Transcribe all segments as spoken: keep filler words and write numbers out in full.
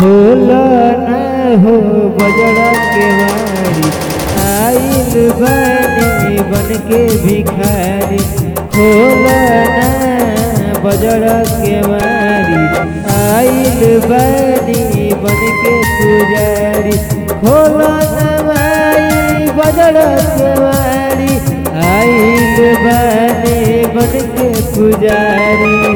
खोला न हो बजड़ा के वारी, आइल बनी बन के भिखारी। खोला न बजड़ा के वारी, आइल बनी बन के पुजारी। खोला न माई बजड़ा के वारी, आइल बनी बन के पुजारी।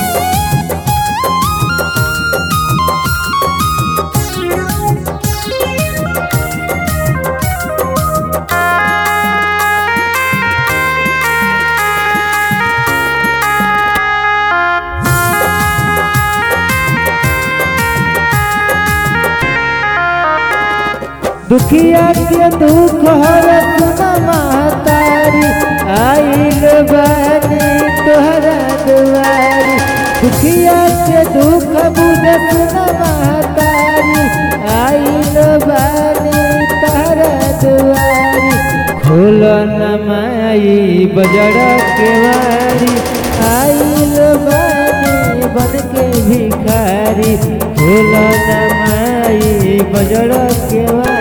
दुखिया के दुख हरत महतारी, आइल बनी तोहरा दुआरी। दुखिया के दुख बुझत महतारी, आइल बनी तोहरा दुआरी। खोला न माई बजड़ा के वारी, आइल बनी बन के भिखारी। खोला न माई बजड़ा के वारी,